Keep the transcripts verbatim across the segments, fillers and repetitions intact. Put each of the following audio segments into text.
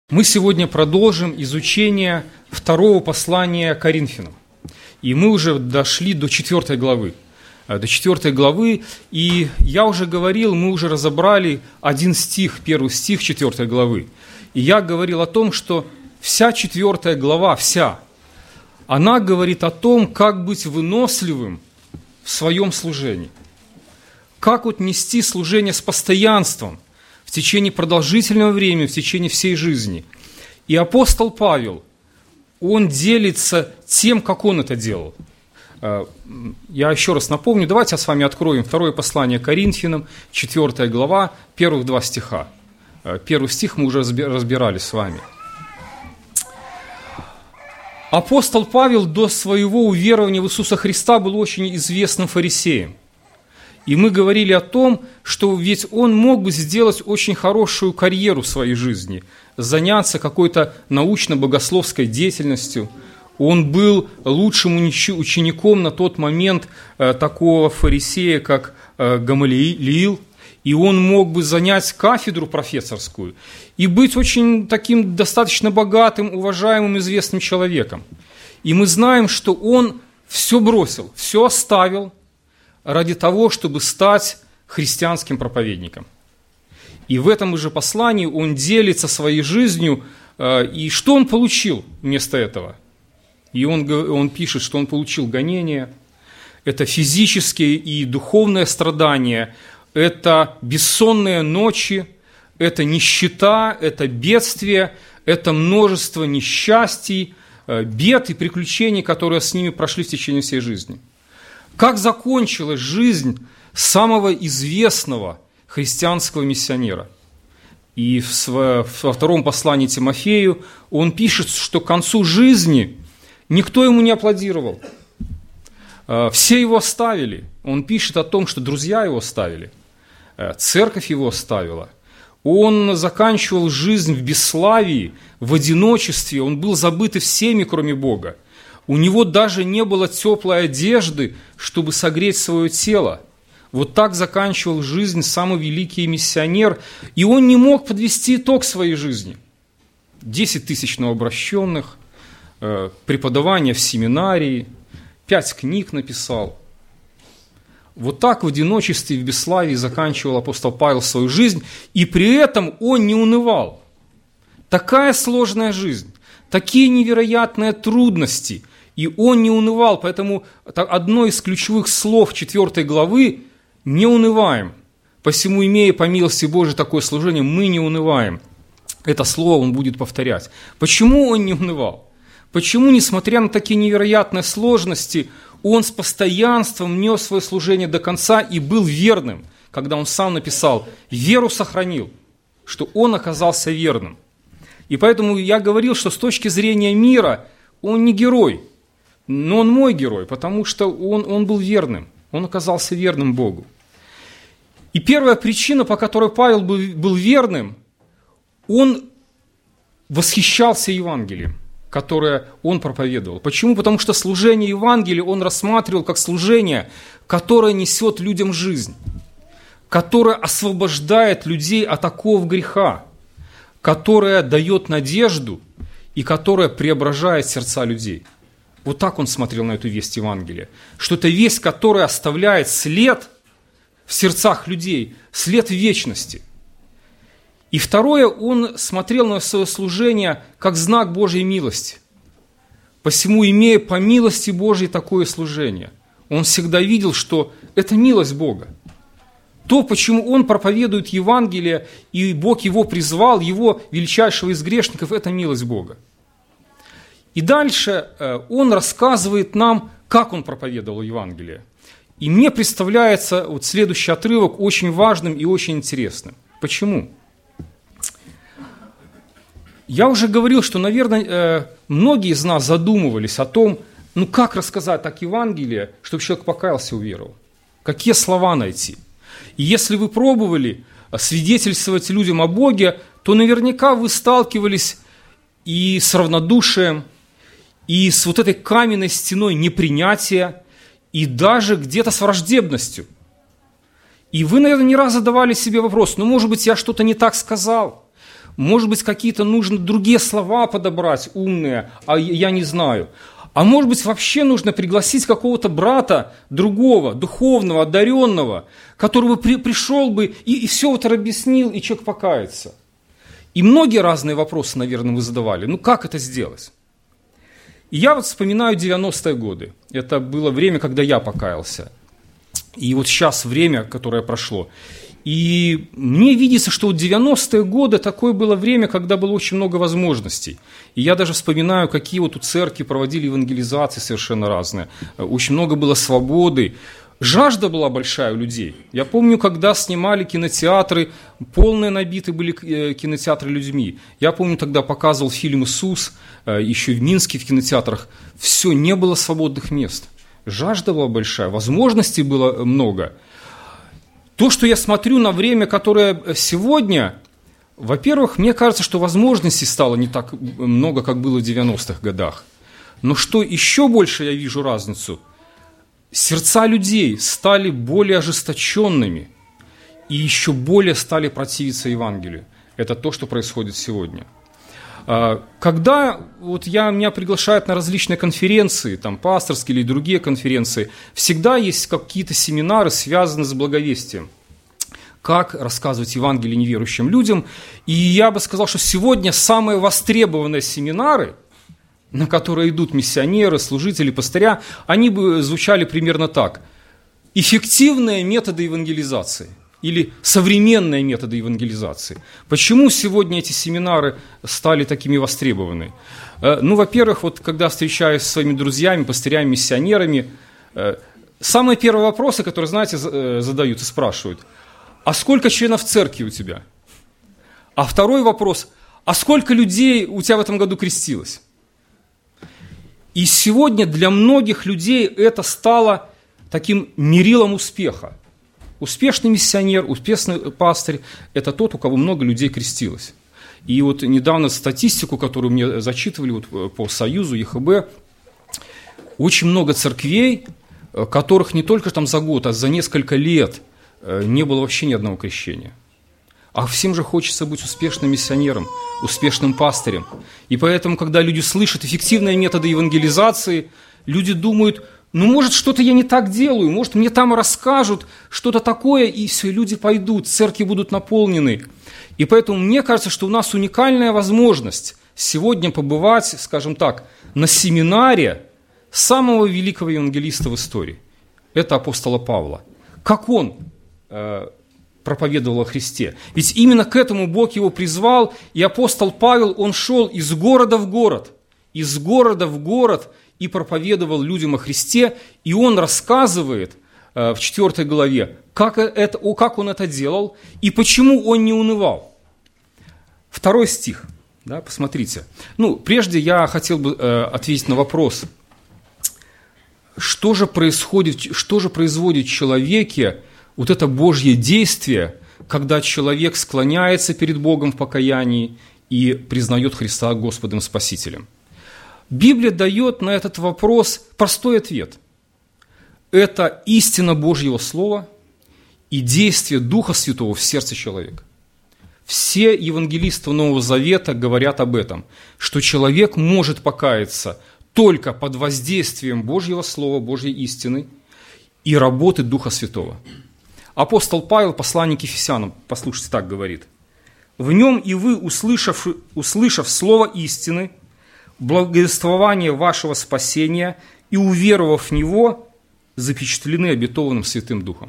Мы сегодня продолжим изучение второго послания Коринфянам. И мы уже дошли до четвертой главы. До четвертой главы, и я уже говорил, мы уже разобрали один стих, первый стих четвертой главы. И я говорил о том, что вся четвертая глава, вся, она говорит о том, как быть выносливым в своем служении. Как вот нести служение с постоянством в течение продолжительного времени, в течение всей жизни. И апостол Павел, он делится тем, как он это делал. Я еще раз напомню, давайте с вами откроем второе послание Коринфянам, четвертая глава, первых два стиха. Первый стих мы уже разбирали с вами. Апостол Павел до своего уверования в Иисуса Христа был очень известным фарисеем. И мы говорили о том, что ведь он мог бы сделать очень хорошую карьеру в своей жизни, заняться какой-то научно-богословской деятельностью. Он был лучшим учеником на тот момент такого фарисея, как Гамалиил, и он мог бы занять кафедру профессорскую и быть очень таким достаточно богатым, уважаемым, известным человеком. И мы знаем, что он все бросил, все оставил ради того, чтобы стать христианским проповедником. И в этом же послании он делится своей жизнью, и что он получил вместо этого? И он, он пишет, что он получил гонения, это физические и духовные страдания, это бессонные ночи, это нищета, это бедствие, это множество несчастий, бед и приключений, которые с ними прошли в течение всей жизни. Как закончилась жизнь самого известного христианского миссионера? И во втором послании Тимофею он пишет, что к концу жизни никто ему не аплодировал. Все его оставили. Он пишет о том, что друзья его оставили. Церковь его оставила. Он заканчивал жизнь в бесславии, в одиночестве. Он был забыт всеми, кроме Бога. У него даже не было теплой одежды, чтобы согреть свое тело. Вот так заканчивал жизнь самый великий миссионер. И он не мог подвести итог своей жизни. Десять тысяч новообращенных, преподавание в семинарии, пять книг написал. Вот так в одиночестве и в бесславии заканчивал апостол Павел свою жизнь. И при этом он не унывал. Такая сложная жизнь, такие невероятные трудности – и он не унывал, поэтому одно из ключевых слов четвертой главы – не унываем. Посему, имея по милости Божией такое служение, мы не унываем. Это слово он будет повторять. Почему он не унывал? Почему, несмотря на такие невероятные сложности, он с постоянством нес свое служение до конца и был верным, когда он сам написал «веру сохранил», что он оказался верным. И поэтому я говорил, что с точки зрения мира он не герой, но он мой герой, потому что он, он был верным, он оказался верным Богу. И первая причина, по которой Павел был, был верным, он восхищался Евангелием, которое он проповедовал. Почему? Потому что служение Евангелия он рассматривал как служение, которое несет людям жизнь, которое освобождает людей от оков греха, которое дает надежду и которое преображает сердца людей. Вот так он смотрел на эту весть Евангелия. Что это весть, которая оставляет след в сердцах людей, след в вечности. И второе, он смотрел на свое служение как знак Божьей милости. Посему, имея по милости Божьей такое служение, он всегда видел, что это милость Бога. То, почему он проповедует Евангелие, и Бог его призвал, его величайшего из грешников, это милость Бога. И дальше он рассказывает нам, как он проповедовал Евангелие. И мне представляется вот следующий отрывок очень важным и очень интересным. Почему? Я уже говорил, что, наверное, многие из нас задумывались о том, ну как рассказать так Евангелие, чтобы человек покаялся и уверовал. Какие слова найти? И если вы пробовали свидетельствовать людям о Боге, то наверняка вы сталкивались и с равнодушием, и с вот этой каменной стеной непринятия, и даже где-то с враждебностью. И вы, наверное, не раз задавали себе вопрос, ну, может быть, я что-то не так сказал, может быть, какие-то нужно другие слова подобрать, умные, а я не знаю. А может быть, вообще нужно пригласить какого-то брата другого, духовного, одаренного, который бы при, пришел бы и, и все вот объяснил, и человек покается. И многие разные вопросы, наверное, вы задавали. Ну, как это сделать? И я вот вспоминаю девяностые годы. Это было время, когда я покаялся. И вот сейчас время, которое прошло. И мне видится, что вот девяностые годы такое было время, когда было очень много возможностей. И я даже вспоминаю, какие вот у церкви проводили евангелизации совершенно разные. Очень много было свободы. Жажда была большая у людей. Я помню, когда снимали кинотеатры, полные набиты были кинотеатры людьми. Я помню, тогда показывал фильм «Иисус», еще в Минске в кинотеатрах. Все, не было свободных мест. Жажда была большая, возможностей было много. То, что я смотрю на время, которое сегодня, во-первых, мне кажется, что возможностей стало не так много, как было в девяностых годах. Но что еще больше я вижу разницу, сердца людей стали более ожесточенными и еще более стали противиться Евангелию. Это то, что происходит сегодня. Когда вот я, меня приглашают на различные конференции, там, пасторские или другие конференции, всегда есть какие-то семинары, связанные с благовестием. Как рассказывать Евангелие неверующим людям. И я бы сказал, что сегодня самые востребованные семинары, на которые идут миссионеры, служители, пастыря, они бы звучали примерно так. Эффективные методы евангелизации. Или современные методы евангелизации. Почему сегодня эти семинары стали такими востребованы? Ну, во-первых, вот когда встречаюсь со своими друзьями, пастырями, миссионерами, самые первые вопросы, которые, знаете, задают и спрашивают, а сколько членов церкви у тебя? А второй вопрос, а сколько людей у тебя в этом году крестилось? И сегодня для многих людей это стало таким мерилом успеха. Успешный миссионер, успешный пастырь – это тот, у кого много людей крестилось. И вот недавно статистику, которую мне зачитывали вот по Союзу, ЕХБ, очень много церквей, которых не только там за год, а за несколько лет не было вообще ни одного крещения. А всем же хочется быть успешным миссионером, успешным пастырем. И поэтому, когда люди слышат эффективные методы евангелизации, люди думают, ну, может, что-то я не так делаю, может, мне там расскажут что-то такое, и все, люди пойдут, церкви будут наполнены. И поэтому мне кажется, что у нас уникальная возможность сегодня побывать, скажем так, на семинаре самого великого евангелиста в истории. Это апостола Павла. Как он э, проповедовал о Христе. Ведь именно к этому Бог его призвал, и апостол Павел, он шел из города в город, из города в город, и проповедовал людям о Христе, и он рассказывает э, в четвёртой главе, как, это, как он это делал и почему он не унывал. Второй стих, да, посмотрите. Ну, прежде я хотел бы э, ответить на вопрос, что же происходит, что же производит в человеке вот это Божье действие, когда человек склоняется перед Богом в покаянии и признает Христа Господом Спасителем. Библия дает на этот вопрос простой ответ. Это истина Божьего Слова и действие Духа Святого в сердце человека. Все евангелисты Нового Завета говорят об этом, что человек может покаяться только под воздействием Божьего Слова, Божьей истины и работы Духа Святого. Апостол Павел, посланник к Ефесянам, послушайте, так говорит. «В нем и вы, услышав, услышав слово истины, благовествование вашего спасения и, уверовав в него, запечатлены обетованным Святым Духом».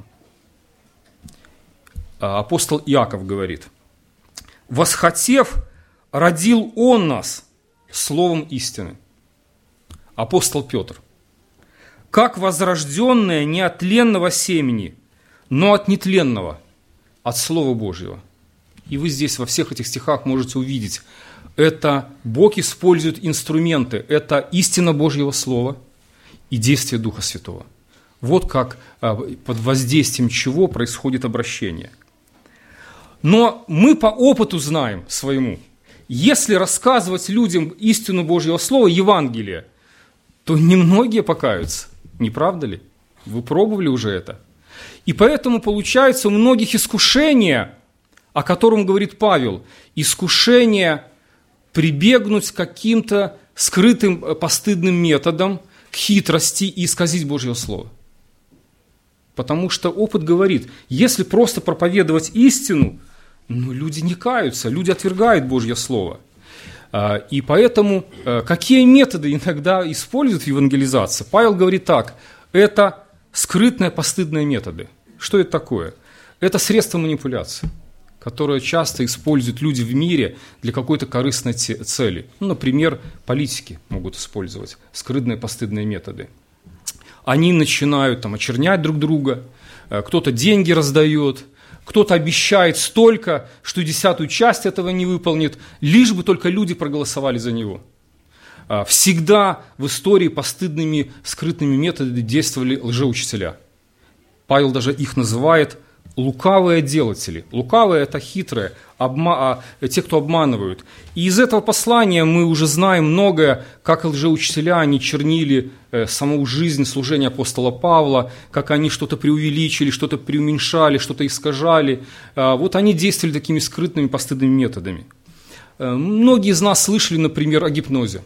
Апостол Иаков говорит, «Восхотев, родил Он нас словом истины». Апостол Петр, «Как возрожденное не от тленного семени, но от нетленного, от Слова Божьего». И вы здесь во всех этих стихах можете увидеть, это Бог использует инструменты, это истина Божьего Слова и действие Духа Святого. Вот как под воздействием чего происходит обращение. Но мы по опыту знаем своему, если рассказывать людям истину Божьего Слова, Евангелие, то немногие покаются, не правда ли? Вы пробовали уже это? И поэтому получается у многих искушение о котором говорит Павел, искушение прибегнуть к каким-то скрытым постыдным методам, к хитрости и исказить Божье Слово. Потому что опыт говорит, если просто проповедовать истину, ну, люди не каются, люди отвергают Божье Слово. И поэтому какие методы иногда используют в евангелизации? Павел говорит так, это скрытные постыдные методы. Что это такое? Это средства манипуляции, которые часто используют люди в мире для какой-то корыстной цели. Ну, например, политики могут использовать скрытные постыдные методы. Они начинают там, очернять друг друга, кто-то деньги раздает, кто-то обещает столько, что десятую часть этого не выполнит, лишь бы только люди проголосовали за него. Всегда в истории постыдными скрытными методами действовали лжеучителя. Павел даже их называет лукавые делатели. Лукавые – это хитрые, обма... те, кто обманывают. И из этого послания мы уже знаем многое, как лжеучителя, они чернили саму жизнь служения апостола Павла, как они что-то преувеличили, что-то преуменьшали, что-то искажали. Вот они действовали такими скрытными постыдными методами. Многие из нас слышали, например, о гипнозе.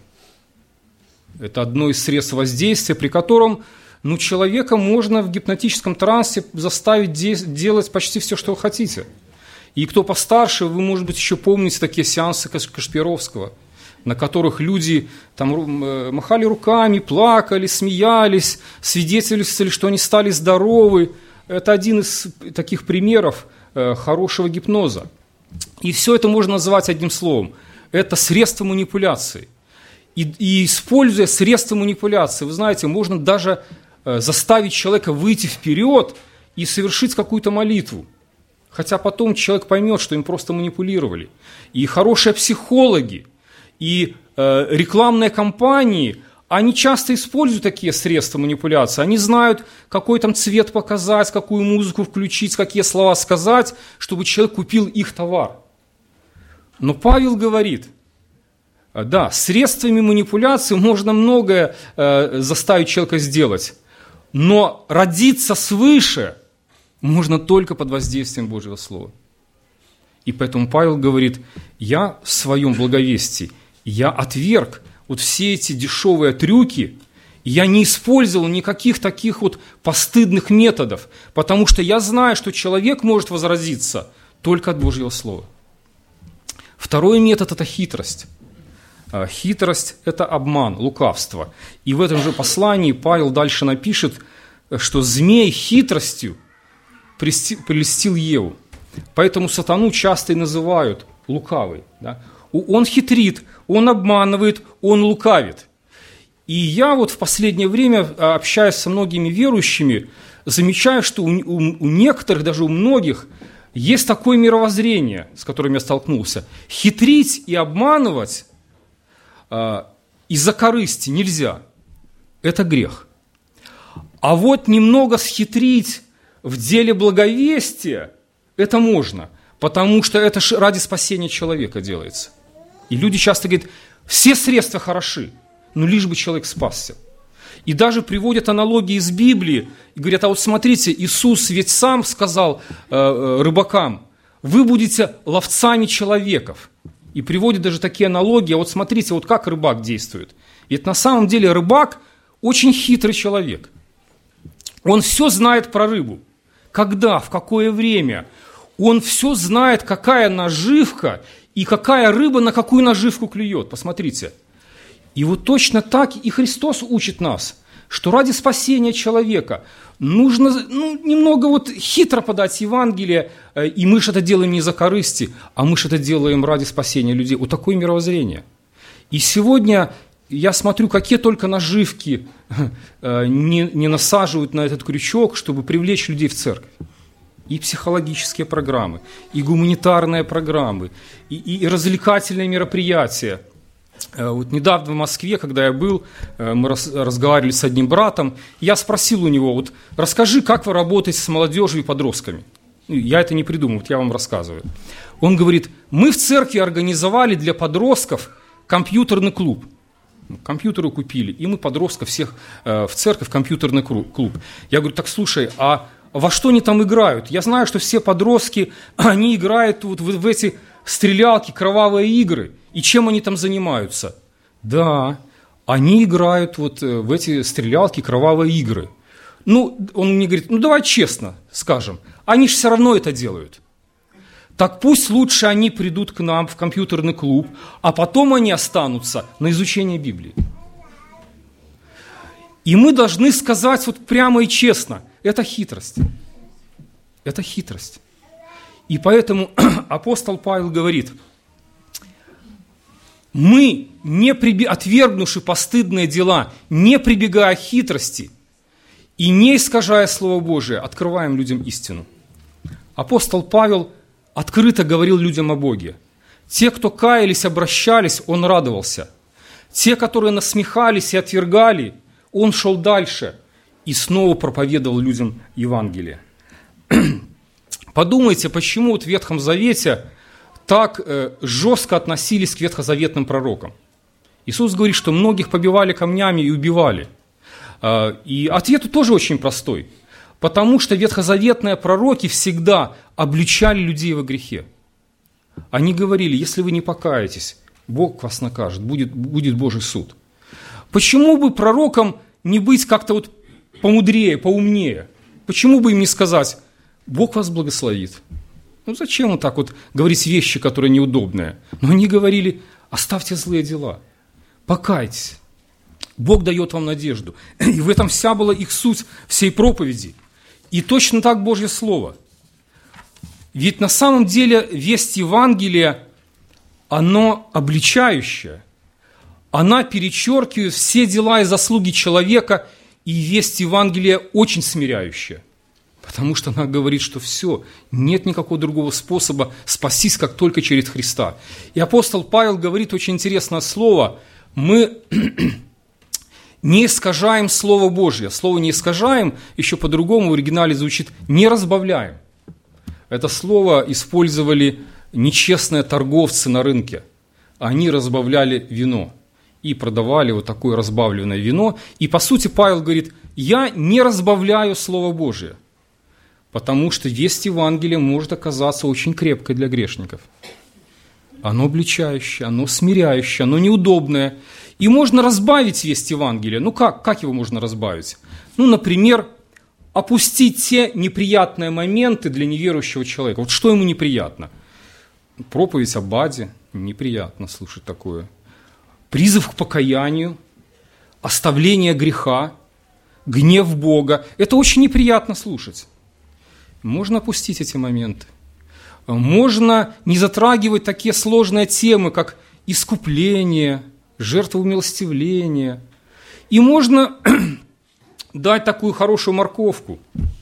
Это одно из средств воздействия, при котором ну, человека можно в гипнотическом трансе заставить де- делать почти все, что вы хотите. И кто постарше, вы, может быть, еще помните такие сеансы Кашпировского, на которых люди там, махали руками, плакали, смеялись, свидетельствовали, что они стали здоровы. Это один из таких примеров э, хорошего гипноза. И все это можно назвать одним словом. Это средство манипуляции. И, и используя средства манипуляции, вы знаете, можно даже э, заставить человека выйти вперед и совершить какую-то молитву. Хотя потом человек поймет, что им просто манипулировали. И хорошие психологи, и э, рекламные кампании, они часто используют такие средства манипуляции. Они знают, какой там цвет показать, какую музыку включить, какие слова сказать, чтобы человек купил их товар. Но Павел говорит, да, средствами манипуляции можно многое э, заставить человека сделать, но родиться свыше можно только под воздействием Божьего Слова. И поэтому Павел говорит, я в своем благовестии, я отверг вот все эти дешевые трюки, я не использовал никаких таких вот постыдных методов, потому что я знаю, что человек может возразиться только от Божьего Слова. Второй метод – это хитрость. Хитрость – это обман, лукавство. И в этом же послании Павел дальше напишет, что змей хитростью прельстил Еву. Поэтому сатану часто и называют лукавый. Да? Он хитрит, он обманывает, он лукавит. И я вот в последнее время, общаясь со многими верующими, замечаю, что у, у, у некоторых, даже у многих, есть такое мировоззрение, с которым я столкнулся. Хитрить и обманывать э, из-за корысти нельзя. Это грех. А вот немного схитрить в деле благовестия это можно, потому что это ради спасения человека делается. И люди часто говорят, все средства хороши, но лишь бы человек спасся. И даже приводят аналогии из Библии, и говорят, а вот смотрите, Иисус ведь сам сказал э, рыбакам, вы будете ловцами человеков. И приводят даже такие аналогии, а вот смотрите, вот как рыбак действует. Ведь на самом деле рыбак очень хитрый человек. Он все знает про рыбу. Когда, в какое время. Он все знает, какая наживка и какая рыба на какую наживку клюет. Посмотрите. И вот точно так и Христос учит нас, что ради спасения человека нужно ну, немного вот хитро подать Евангелие, и мы же это делаем не за корысти, а мы же это делаем ради спасения людей. Вот такое мировоззрение. И сегодня я смотрю, какие только наживки не, не насаживают на этот крючок, чтобы привлечь людей в церковь. И психологические программы, и гуманитарные программы, и, и развлекательные мероприятия. Вот недавно в Москве, когда я был, мы раз, разговаривали с одним братом, я спросил у него, вот расскажи, как вы работаете с молодежью и подростками. Я это не придумал, вот я вам рассказываю. Он говорит, мы в церкви организовали для подростков компьютерный клуб. Компьютеры купили, и мы подростков всех э, в церковь, компьютерный клуб. Я говорю, так слушай, а во что они там играют. Я знаю, что все подростки, они играют вот в, в эти стрелялки, кровавые игры. И чем они там занимаются? Да, они играют вот в эти стрелялки, кровавые игры. Ну, он мне говорит, ну давай честно скажем, они же все равно это делают. Так пусть лучше они придут к нам в компьютерный клуб, а потом они останутся на изучение Библии. И мы должны сказать вот прямо и честно, это хитрость. Это хитрость. И поэтому апостол Павел говорит, мы, не приби... отвергнувши постыдные дела, не прибегая к хитрости и не искажая Слово Божие, открываем людям истину. Апостол Павел открыто говорил людям о Боге. Те, кто каялись, обращались, он радовался. Те, которые насмехались и отвергали, он шел дальше и снова проповедовал людям Евангелие. Подумайте, почему вот в Ветхом Завете так э, жестко относились к ветхозаветным пророкам. Иисус говорит, что многих побивали камнями и убивали. Э, и ответ тоже очень простой. Потому что ветхозаветные пророки всегда обличали людей во грехе. Они говорили, если вы не покаетесь, Бог вас накажет, будет, будет Божий суд. Почему бы пророкам не быть как-то вот помудрее, поумнее? Почему бы им не сказать, Бог вас благословит? Ну зачем вот так вот говорить вещи, которые неудобные? Но они говорили, оставьте злые дела, покайтесь. Бог дает вам надежду. И в этом вся была их суть всей проповеди. И точно так Божье Слово. Ведь на самом деле весть Евангелия, оно обличающее. Она перечеркивает все дела и заслуги человека, и весть Евангелия очень смиряющая. Потому что она говорит, что все, нет никакого другого способа спастись, как только через Христа. И апостол Павел говорит очень интересное слово. Мы не искажаем Слово Божье. Слово «не искажаем» еще по-другому в оригинале звучит «не разбавляем». Это слово использовали нечестные торговцы на рынке. Они разбавляли вино и продавали вот такое разбавленное вино. И по сути Павел говорит, я не разбавляю Слово Божие, потому что весть Евангелия может оказаться очень крепкой для грешников. Оно обличающее, оно смиряющее, оно неудобное. И можно разбавить весть Евангелия. Ну как, как его можно разбавить? Ну, например, опустить те неприятные моменты для неверующего человека. Вот что ему неприятно? Проповедь об аде, неприятно слушать такое. Призыв к покаянию, оставление греха, гнев Бога. Это очень неприятно слушать. Можно опустить эти моменты. Можно не затрагивать такие сложные темы, как искупление, жертвоумилостивление. И можно дать такую хорошую морковку,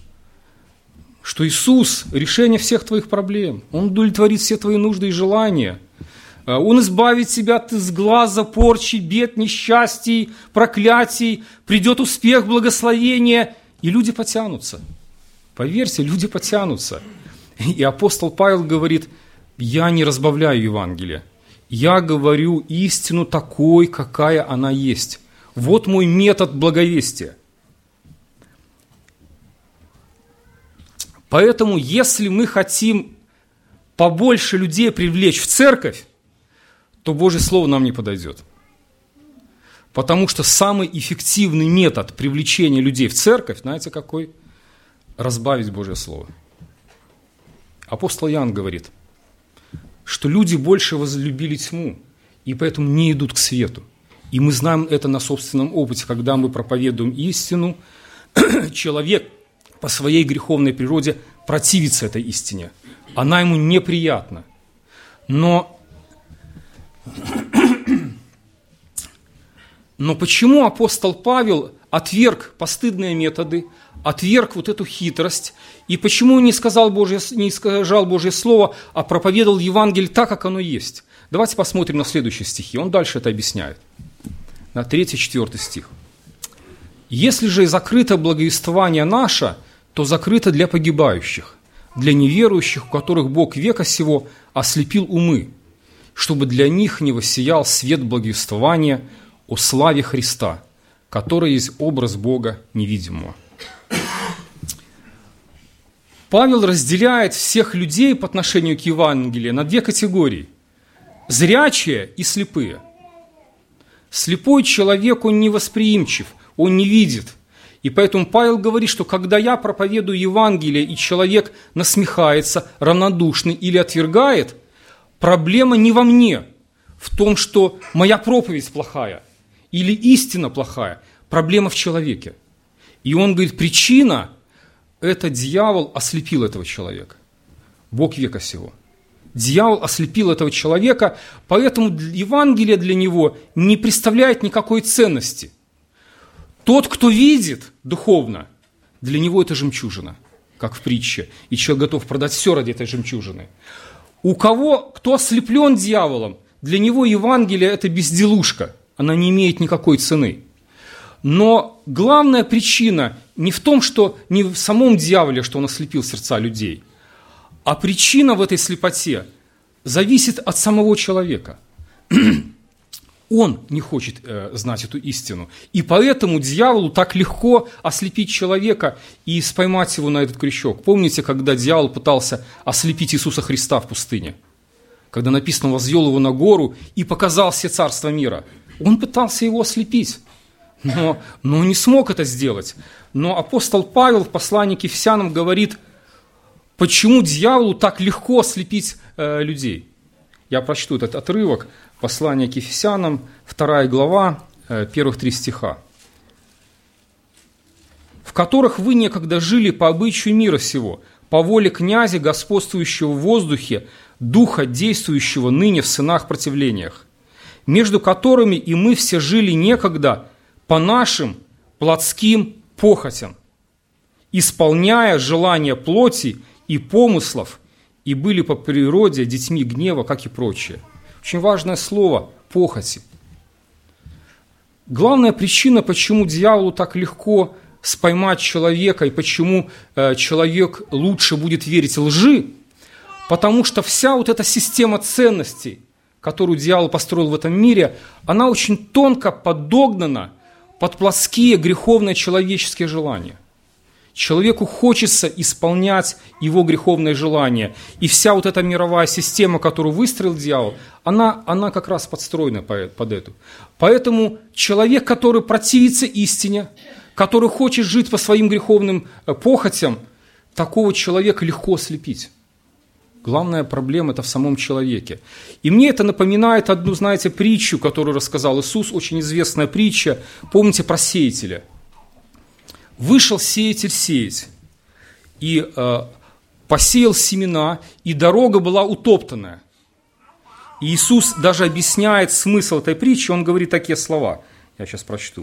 что Иисус – решение всех твоих проблем. Он удовлетворит все твои нужды и желания. Он избавит тебя от сглаза, порчи, бед, несчастий, проклятий. Придет успех, благословение, и люди потянутся. Поверьте, люди потянутся. И апостол Павел говорит, я не разбавляю Евангелие. Я говорю истину такой, какая она есть. Вот мой метод благовестия. Поэтому, если мы хотим побольше людей привлечь в церковь, то Божье Слово нам не подойдет. Потому что самый эффективный метод привлечения людей в церковь, знаете какой? Разбавить Божье Слово. Апостол Иоанн говорит, что люди больше возлюбили тьму, и поэтому не идут к свету. И мы знаем это на собственном опыте, когда мы проповедуем истину, человек по своей греховной природе противится этой истине. Она ему неприятна. Но, но почему апостол Павел отверг постыдные методы, отверг вот эту хитрость, и почему не сказал Божье, не искажал Божье Слово, а проповедовал Евангелие так, как оно есть? Давайте посмотрим на следующие стихи. Он дальше это объясняет. На третий-четвертый стих. «Если же закрыто благовествование наше, то закрыто для погибающих, для неверующих, у которых Бог века сего ослепил умы, чтобы для них не воссиял свет благовествования о славе Христа, который есть образ Бога невидимого». Павел разделяет всех людей по отношению к Евангелию на две категории – зрячие и слепые. Слепой человек, он невосприимчив, он не видит. И поэтому Павел говорит, что когда я проповедую Евангелие, и человек насмехается, равнодушный или отвергает, проблема не во мне, в том, что моя проповедь плохая или истина плохая. Проблема в человеке. И он говорит, причина – это дьявол ослепил этого человека. Бог века сего. Дьявол ослепил этого человека, поэтому Евангелие для него не представляет никакой ценности. Тот, кто видит духовно, для него это жемчужина, как в притче, и человек готов продать все ради этой жемчужины. У кого, кто ослеплен дьяволом, для него Евангелие – это безделушка, она не имеет никакой цены. Но главная причина не в том, что не в самом дьяволе, что он ослепил сердца людей, а причина в этой слепоте зависит от самого человека. Он не хочет э, знать эту истину. И поэтому дьяволу так легко ослепить человека и споймать его на этот крючок. Помните, когда дьявол пытался ослепить Иисуса Христа в пустыне? Когда написано, возвел его на гору и показал все царства мира. Он пытался его ослепить, но, но не смог это сделать. Но апостол Павел в послании к Ефесянам говорит, почему дьяволу так легко ослепить э, людей. Я прочту этот отрывок. Послание к Ефесянам, вторая глава, первых три стиха. «В которых вы некогда жили по обычаю мира сего, по воле князя, господствующего в воздухе, духа, действующего ныне в сынах-противлениях, между которыми и мы все жили некогда по нашим плотским похотям, исполняя желания плоти и помыслов, и были по природе детьми гнева, как и прочее». Очень важное слово – похоти. Главная причина, почему дьяволу так легко споймать человека и почему э, человек лучше будет верить лжи, потому что вся вот эта система ценностей, которую дьявол построил в этом мире, она очень тонко подогнана под плотские греховные человеческие желания. Человеку хочется исполнять его греховные желания. И вся вот эта мировая система, которую выстроил дьявол, она, она как раз подстроена под эту. Поэтому человек, который противится истине, который хочет жить по своим греховным похотям, такого человека легко ослепить. Главная проблема – это в самом человеке. И мне это напоминает одну, знаете, притчу, которую рассказал Иисус, очень известная притча. Помните про сеятеля? Вышел сеятель сеять, и э, посеял семена, и дорога была утоптанная. И Иисус даже объясняет смысл этой притчи, он говорит такие слова. Я сейчас прочту.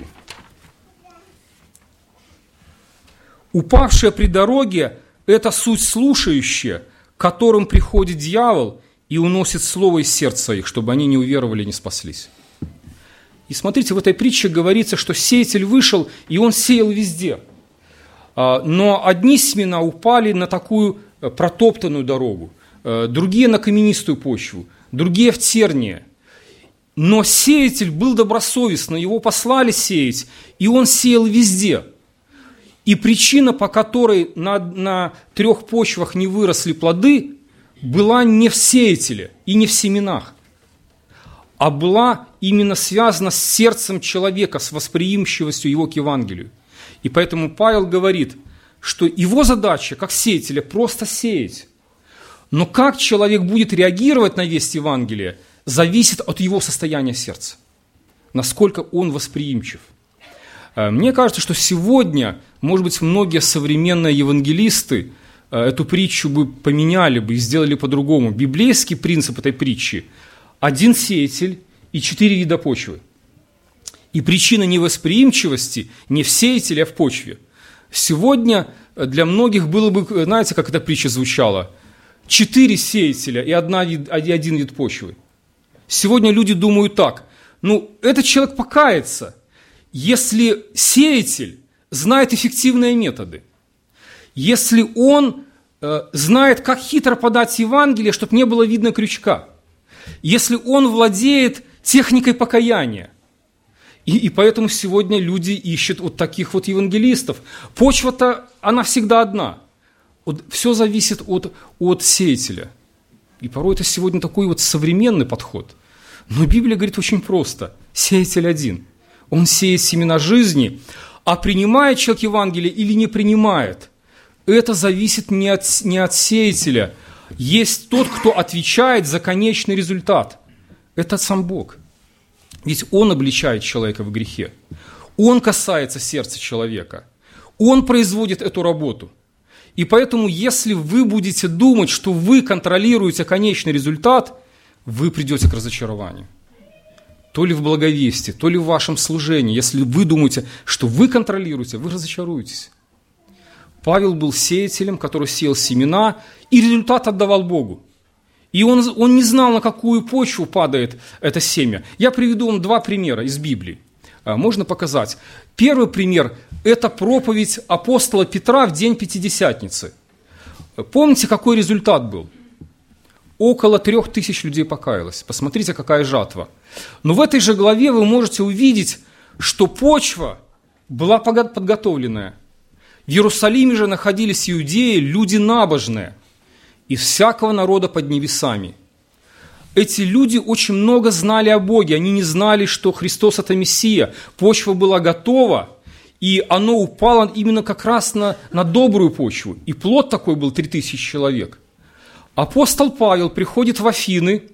«Упавшие при дороге – это суть слушающие, к которым приходит дьявол и уносит слово из сердца их, чтобы они не уверовали и не спаслись». И смотрите, в этой притче говорится, что сеятель вышел, и он сеял везде. Но одни семена упали на такую протоптанную дорогу, другие на каменистую почву, другие в терние. Но сеятель был добросовестный, его послали сеять, и он сеял везде. И причина, по которой на, на трех почвах не выросли плоды, была не в сеятеле и не в семенах, а была именно связана с сердцем человека, с восприимчивостью его к Евангелию. И поэтому Павел говорит, что его задача, как сеятеля, просто сеять. Но как человек будет реагировать на весть Евангелия, зависит от его состояния сердца, насколько он восприимчив. Мне кажется, что сегодня, может быть, многие современные евангелисты эту притчу бы поменяли бы и сделали по-другому. Библейский принцип этой притчи – один сеятель и четыре вида почвы. И причина невосприимчивости не в сеятеле, а в почве. Сегодня для многих было бы, знаете, как эта притча звучала, четыре сеятеля и одна вид, один вид почвы. Сегодня люди думают так, ну, этот человек покается, если сеятель знает эффективные методы, если он э, знает, как хитро подать Евангелие, чтобы не было видно крючка, если он владеет техникой покаяния. И, и поэтому сегодня люди ищут вот таких вот евангелистов. Почва-то, она всегда одна. от, все зависит от, от сеятеля. И порой это сегодня такой вот современный подход. Но Библия говорит очень просто. Сеятель один. Он сеет семена жизни, а принимает человек Евангелие или не принимает, это зависит не от, не от сеятеля. Есть тот, кто отвечает за конечный результат. Это сам Бог. Ведь Он обличает человека в грехе. Он касается сердца человека. Он производит эту работу. И поэтому, если вы будете думать, что вы контролируете конечный результат, вы придете к разочарованию. То ли в благовестии, то ли в вашем служении. Если вы думаете, что вы контролируете, вы разочаруетесь. Павел был сеятелем, который сеял семена, и результат отдавал Богу. И он, он не знал, на какую почву падает это семя. Я приведу вам два примера из Библии. Можно показать. Первый пример – это проповедь апостола Петра в день Пятидесятницы. Помните, какой результат был? Около трех тысяч людей покаялось. Посмотрите, какая жатва. Но в этой же главе вы можете увидеть, что почва была подготовленная. В Иерусалиме же находились иудеи, люди набожные, из всякого народа под небесами. Эти люди очень много знали о Боге, они не знали, что Христос – это Мессия. Почва была готова, и оно упало именно как раз на, на добрую почву. И плод такой был три тысячи человек. Апостол Павел приходит в Афины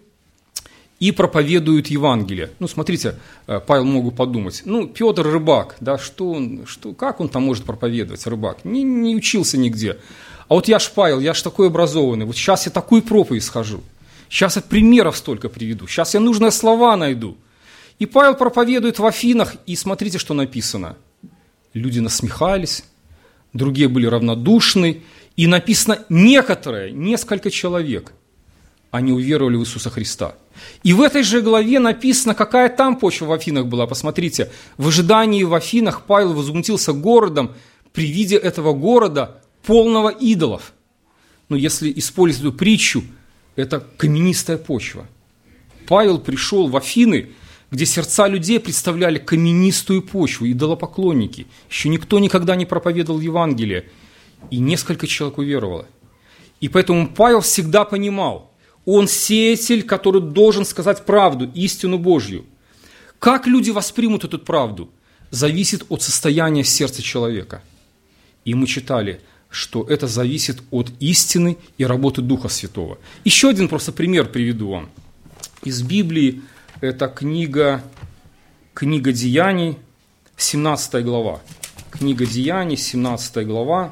и проповедует Евангелие. Ну, смотрите, Павел мог бы подумать, ну, Петр рыбак, да, что он, что, как он там может проповедовать, рыбак? Не, не учился нигде. А вот я ж Павел, я ж такой образованный, вот сейчас я такую проповедь схожу, сейчас я примеров столько приведу, сейчас я нужные слова найду. И Павел проповедует в Афинах, и смотрите, что написано. Люди насмехались, другие были равнодушны, и написано некоторые, несколько человек, они уверовали в Иисуса Христа. И в этой же главе написано, какая там почва в Афинах была. Посмотрите, в ожидании в Афинах Павел возмутился городом при виде этого города, полного идолов. Но если использовать эту притчу, это каменистая почва. Павел пришел в Афины, где сердца людей представляли каменистую почву, идолопоклонники. Еще никто никогда не проповедовал Евангелие. И несколько человек уверовало. И поэтому Павел всегда понимал, он сеятель, который должен сказать правду, истину Божью. Как люди воспримут эту правду, зависит от состояния сердца человека. И мы читали, что это зависит от истины и работы Духа Святого. Еще один просто пример приведу вам. Из Библии это книга, книга Деяний, семнадцатая глава. Книга Деяний, семнадцатая глава.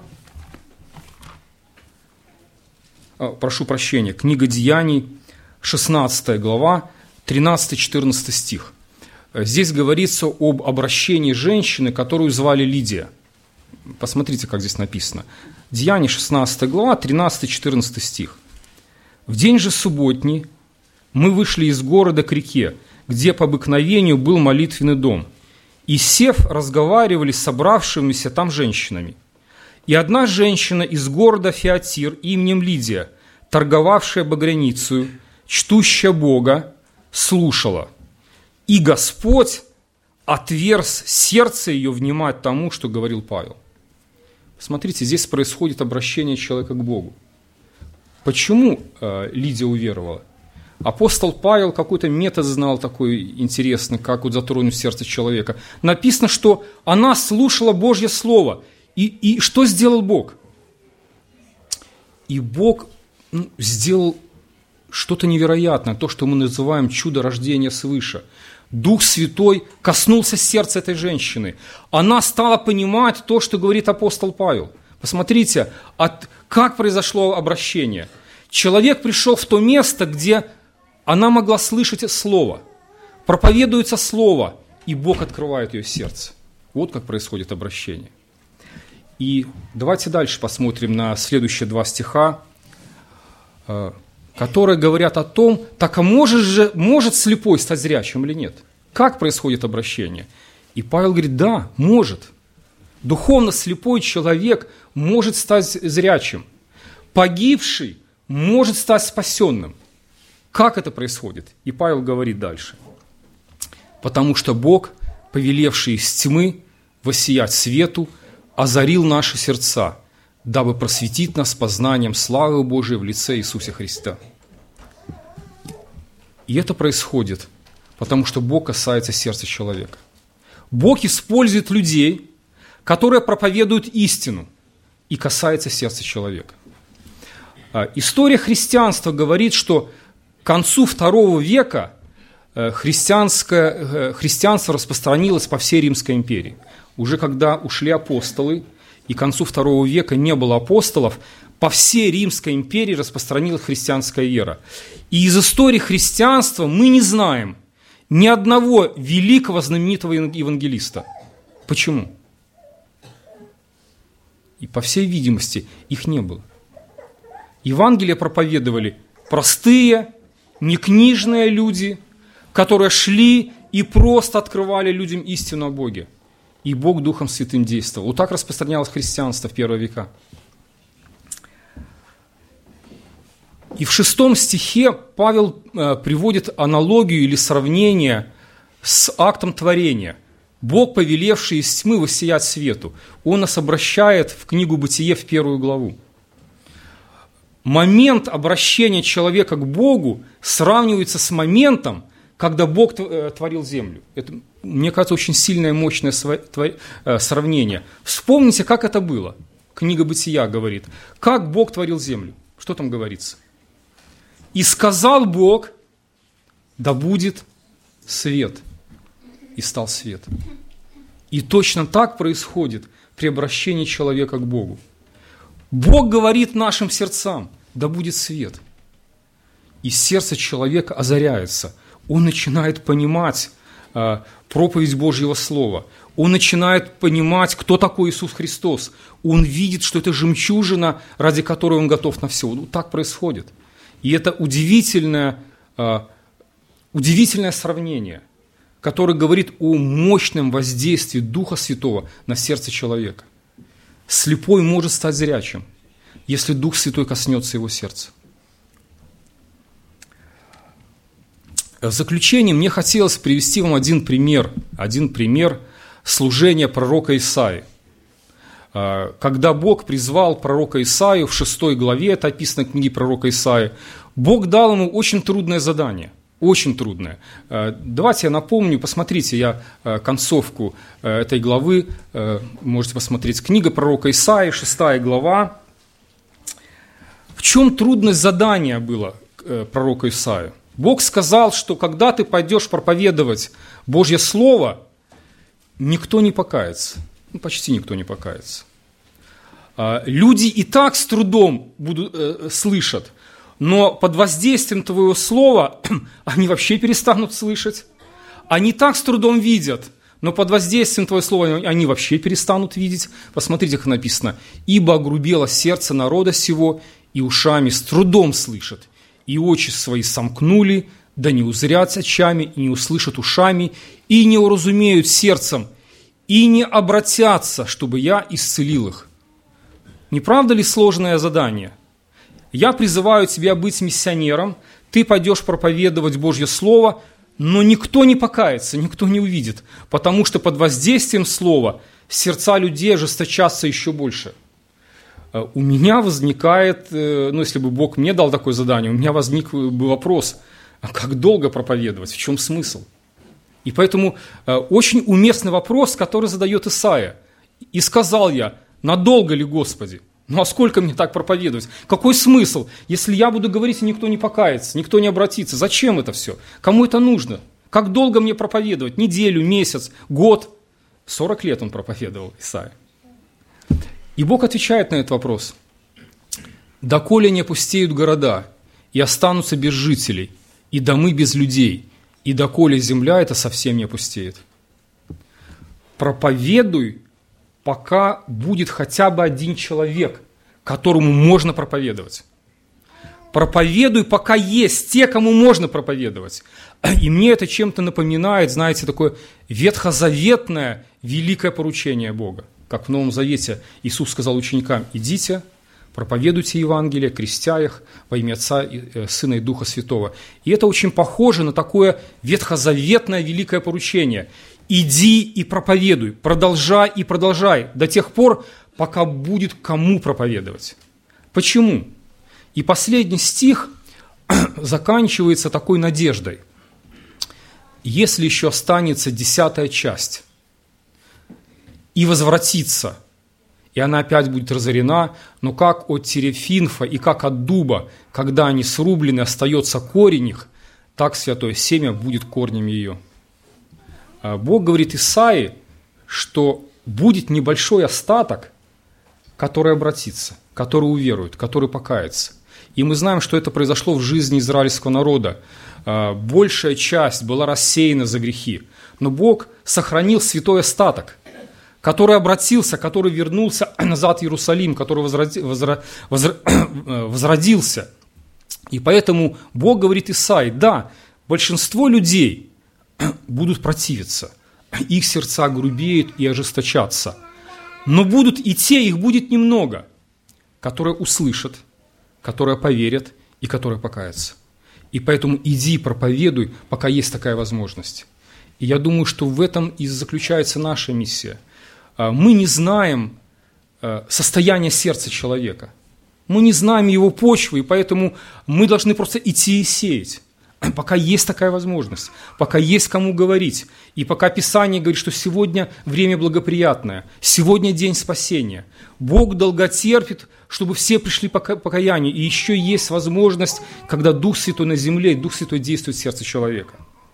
Прошу прощения, книга Деяний, шестнадцатая глава, тринадцатый-четырнадцатый стих. Здесь говорится об обращении женщины, которую звали Лидия. Посмотрите, как здесь написано. Деяния, шестнадцатая глава, тринадцатый-четырнадцатый стих. «В день же субботний мы вышли из города к реке, где по обыкновению был молитвенный дом, и, сев, разговаривали с собравшимися там женщинами. И одна женщина из города Фиатир именем Лидия, торговавшая багряницею, чтущая Бога, слушала. И Господь отверз сердце ее внимать тому, что говорил Павел». Смотрите, здесь происходит обращение человека к Богу. Почему э, Лидия уверовала? Апостол Павел какой-то метод знал такой интересный, как вот затронуть сердце человека. Написано, что она слушала Божье Слово. И, и что сделал Бог? И Бог ну, сделал что-то невероятное, то, что мы называем чудо рождения свыше. Дух Святой коснулся сердца этой женщины. Она стала понимать то, что говорит апостол Павел. Посмотрите, от, как произошло обращение. Человек пришел в то место, где она могла слышать Слово. Проповедуется Слово, и Бог открывает ее сердце. Вот как происходит обращение. И давайте дальше посмотрим на следующие два стиха, которые говорят о том, так а может же, может слепой стать зрячим или нет? Как происходит обращение? И Павел говорит, да, может. Духовно слепой человек может стать зрячим. Погибший может стать спасенным. Как это происходит? И Павел говорит дальше. Потому что Бог, повелевший из тьмы воссиять свету, озарил наши сердца, дабы просветить нас познанием славы Божией в лице Иисуса Христа. И это происходит, потому что Бог касается сердца человека. Бог использует людей, которые проповедуют истину, и касается сердца человека. История христианства говорит, что к концу второго века христианское, христианство распространилось по всей Римской империи. Уже когда ушли апостолы, и к концу второго века не было апостолов, по всей Римской империи распространилась христианская вера. И из истории христианства мы не знаем ни одного великого знаменитого евангелиста. Почему? И по всей видимости их не было. Евангелие проповедовали простые, некнижные люди, которые шли и просто открывали людям истину о Боге. И Бог Духом Святым действовал. Вот так распространялось христианство в первые века. И в шестом стихе Павел э, приводит аналогию или сравнение с актом творения. Бог, повелевший из тьмы воссиять свету. Он нас обращает в книгу Бытие в первую главу. Момент обращения человека к Богу сравнивается с моментом, когда Бог творил землю. Это, мне кажется, очень сильное, мощное сравнение. Вспомните, как это было. Книга Бытия говорит. Как Бог творил землю. Что там говорится? «И сказал Бог, да будет свет». И стал свет. И точно так происходит при обращении человека к Богу. Бог говорит нашим сердцам, да будет свет. И сердце человека озаряется. Он начинает понимать э, проповедь Божьего Слова. Он начинает понимать, кто такой Иисус Христос. Он видит, что это жемчужина, ради которой он готов на все. Вот так происходит. И это удивительное, э, удивительное сравнение, которое говорит о мощном воздействии Духа Святого на сердце человека. Слепой может стать зрячим, если Дух Святой коснется его сердца. В заключение мне хотелось привести вам один пример, один пример служения пророка Исаии. Когда Бог призвал пророка Исаию в шестой главе, это описано в книге пророка Исаии, Бог дал ему очень трудное задание, очень трудное. Давайте я напомню, посмотрите, я концовку этой главы, можете посмотреть, книга пророка Исаии, шестая глава. В чем трудность задания была пророка Исаию? Бог сказал, что когда ты пойдешь проповедовать Божье Слово, никто не покается. Ну, почти никто не покается. Люди и так с трудом будут, э, слышат, но под воздействием твоего слова они вообще перестанут слышать. Они так с трудом видят, но под воздействием твоего слова они вообще перестанут видеть. Посмотрите, как написано. «Ибо огрубело сердце народа сего, и ушами с трудом слышат, и очи свои сомкнули, да не узрят очами, и не услышат ушами, и не уразумеют сердцем, и не обратятся, чтобы я исцелил их». Не правда ли сложное задание? Я призываю тебя быть миссионером, ты пойдешь проповедовать Божье Слово, но никто не покается, никто не увидит, потому что под воздействием Слова сердца людей ожесточатся еще больше. У меня возникает, ну если бы Бог мне дал такое задание, у меня возник бы вопрос, а как долго проповедовать, в чем смысл? И поэтому очень уместный вопрос, который задает Исаия. «И сказал я, надолго ли, Господи? Ну а сколько мне так проповедовать? Какой смысл, если я буду говорить, и никто не покается, никто не обратится? Зачем это все? Кому это нужно? Как долго мне проповедовать? Неделю, месяц, год?» сорок лет он проповедовал, Исаия. И Бог отвечает на этот вопрос. «Доколе не опустеют города, и останутся без жителей, и домы без людей, и доколе земля эта совсем не опустеет». Проповедуй, пока будет хотя бы один человек, которому можно проповедовать. Проповедуй, пока есть те, кому можно проповедовать. И мне это чем-то напоминает, знаете, такое ветхозаветное великое поручение Бога. Как в Новом Завете Иисус сказал ученикам: идите, проповедуйте Евангелие, крестя их во имя Отца, Сына и Духа Святого. И это очень похоже на такое ветхозаветное великое поручение. Иди и проповедуй, продолжай и продолжай до тех пор, пока будет кому проповедовать. Почему? И последний стих заканчивается такой надеждой. Если еще останется десятая часть и возвратится, и она опять будет разорена, но как от терефинфа и как от дуба, когда они срублены, остается корень их, так святое семя будет корнем ее. Бог говорит Исаии, что будет небольшой остаток, который обратится, который уверует, который покается. И мы знаем, что это произошло в жизни израильского народа. Большая часть была рассеяна за грехи, но Бог сохранил святой остаток, который обратился, который вернулся назад в Иерусалим, который возроди, возра, возра, возродился. И поэтому Бог говорит Исаии, да, большинство людей будут противиться, их сердца грубеют и ожесточатся, но будут и те, их будет немного, которые услышат, которые поверят и которые покаятся. И поэтому иди, проповедуй, пока есть такая возможность. И я думаю, что в этом и заключается наша миссия. Мы не знаем состояние сердца человека. Мы не знаем его почвы, и поэтому мы должны просто идти и сеять. Пока есть такая возможность, пока есть кому говорить, и пока Писание говорит, что сегодня время благоприятное, сегодня день спасения. Бог долготерпит, чтобы все пришли к покаянию, и еще есть возможность, когда Дух Святой на земле, и Дух Святой действует в сердце человека.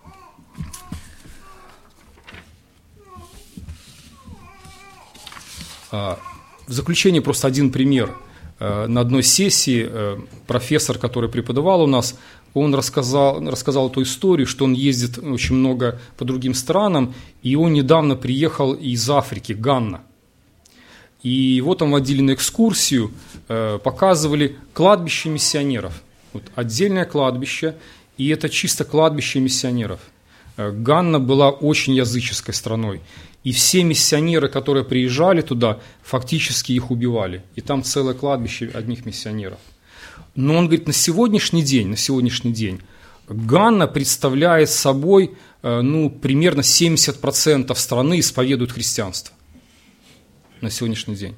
В заключение просто один пример. На одной сессии профессор, который преподавал у нас, он рассказал, рассказал эту историю, что он ездит очень много по другим странам, и он недавно приехал из Африки, Ганна. И его там водили на экскурсию, показывали кладбище миссионеров. Вот отдельное кладбище, и это чисто кладбище миссионеров. Ганна была очень языческой страной, и все миссионеры, которые приезжали туда, фактически их убивали. И там целое кладбище одних миссионеров. Но он говорит, на сегодняшний день, на сегодняшний день Ганна представляет собой, ну, примерно семьдесят процентов страны исповедуют христианство. На сегодняшний день.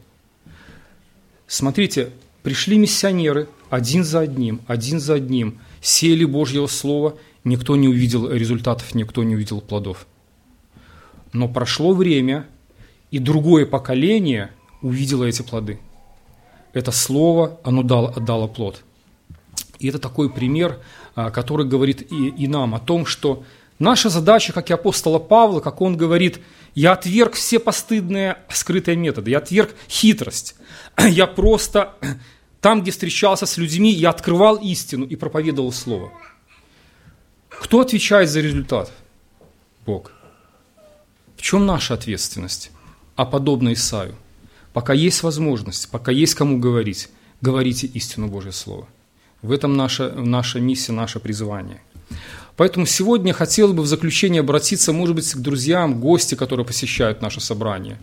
Смотрите, пришли миссионеры один за одним, один за одним, сеяли Божьего Слова, никто не увидел результатов, никто не увидел плодов. Но прошло время, и другое поколение увидело эти плоды. Это слово, оно дало, дало плод. И это такой пример, который говорит и, и нам о том, что наша задача, как и апостола Павла, как он говорит, я отверг все постыдные скрытые методы, я отверг хитрость. Я просто там, где встречался с людьми, я открывал истину и проповедовал слово. Кто отвечает за результат? Бог. В чем наша ответственность? А подобно Исаию. Пока есть возможность, пока есть кому говорить, говорите истину Божье Слово. В этом наша, наша миссия, наше призвание. Поэтому сегодня хотел бы в заключение обратиться, может быть, к друзьям, гости, которые посещают наше собрание.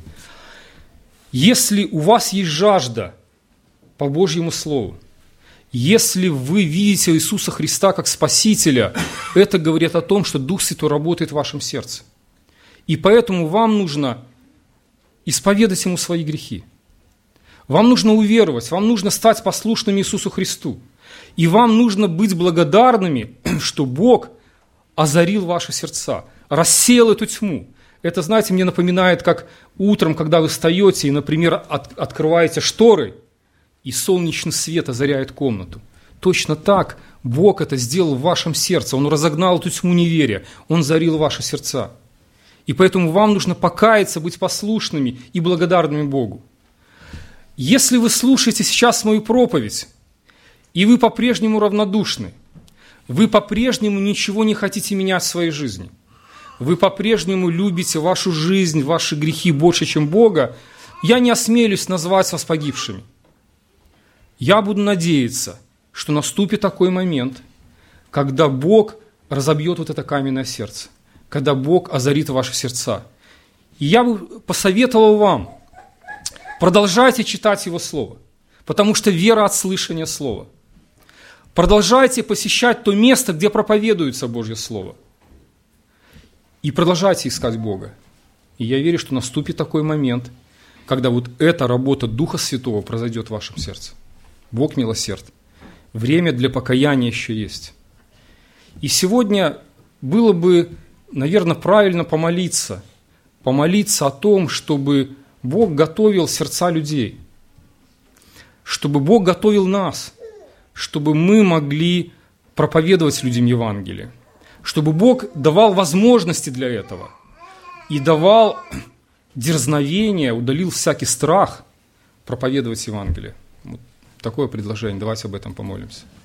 Если у вас есть жажда по Божьему Слову, если вы видите Иисуса Христа как Спасителя, это говорит о том, что Дух Святой работает в вашем сердце. И поэтому вам нужно исповедать Ему свои грехи. Вам нужно уверовать, вам нужно стать послушными Иисусу Христу. И вам нужно быть благодарными, что Бог озарил ваши сердца, рассеял эту тьму. Это, знаете, мне напоминает, как утром, когда вы встаете и, например, от, открываете шторы, и солнечный свет озаряет комнату. Точно так Бог это сделал в вашем сердце. Он разогнал эту тьму неверия, Он озарил ваши сердца. И поэтому вам нужно покаяться, быть послушными и благодарными Богу. Если вы слушаете сейчас мою проповедь, и вы по-прежнему равнодушны, вы по-прежнему ничего не хотите менять в своей жизни, вы по-прежнему любите вашу жизнь, ваши грехи больше, чем Бога, я не осмелюсь назвать вас погибшими. Я буду надеяться, что наступит такой момент, когда Бог разобьет вот это каменное сердце, когда Бог озарит ваши сердца. И я бы посоветовал вам, продолжайте читать Его Слово, потому что вера от слышания Слова. Продолжайте посещать то место, где проповедуется Божье Слово. и продолжайте искать Бога. И я верю, что наступит такой момент, когда вот эта работа Духа Святого произойдет в вашем сердце. Бог милосерд. Время для покаяния еще есть. И сегодня было бы, наверное, правильно помолиться. Помолиться о том, чтобы Бог готовил сердца людей. Чтобы Бог готовил нас. Чтобы мы могли проповедовать людям Евангелие. Чтобы Бог давал возможности для этого. И давал дерзновение, удалил всякий страх проповедовать Евангелие. Вот такое предложение. Давайте об этом помолимся.